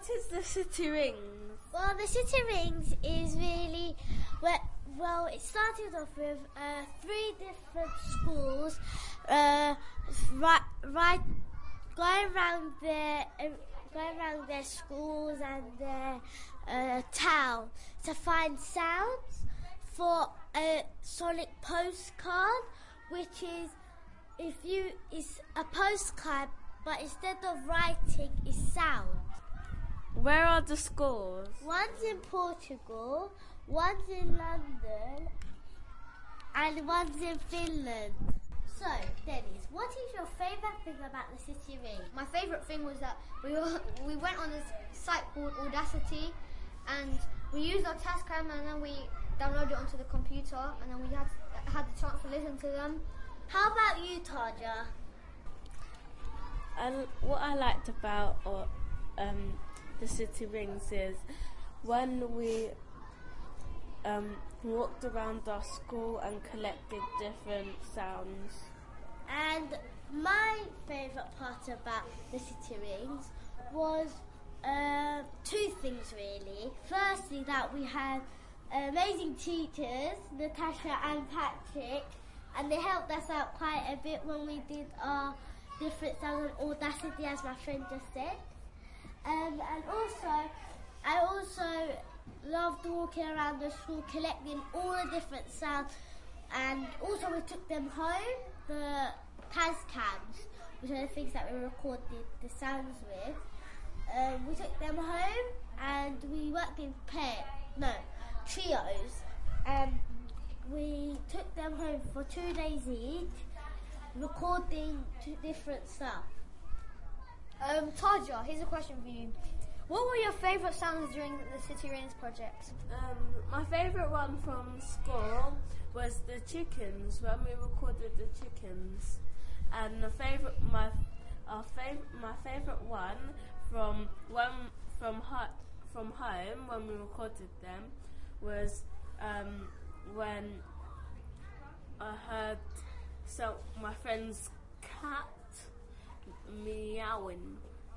what is the City Rings? Well, the City Rings is really well. It started off with 3 different schools, going around their schools and their town to find sounds for a sonic postcard, which is it's a postcard, but instead of writing, it's sound. Where are the schools? One's in Portugal, one's in London, and one's in Finland. So, Dennis, what is your favourite thing about the City Ring? My favourite thing was that we went on this site called Audacity, and we used our Tascam, and then we downloaded it onto the computer, and then we had the chance to listen to them. How about you, Taja? What I liked about the City Rings is when we walked around our school and collected different sounds. And my favourite part about the City Rings was 2 things really. Firstly, that we had amazing teachers, Natasha and Patrick, and they helped us out quite a bit when we did our different sounds on Audacity, as my friend just said. And also, I also loved walking around the school collecting all the different sounds, and also we took them home, the Tascams, which are the things that we recorded the sounds with. We took them home and we worked in trios, and we took them home for 2 days each, recording 2 different stuff. Taja, here's a question for you. What were your favourite sounds during the City Rings project? My favourite one from school was the chickens, when we recorded the chickens. And my favourite one from home when we recorded them was when I heard my friend's cat meowing.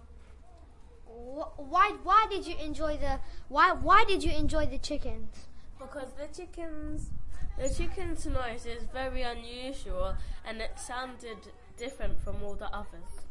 Why did you enjoy the chickens? Because the chickens' noise is very unusual and it sounded different from all the others.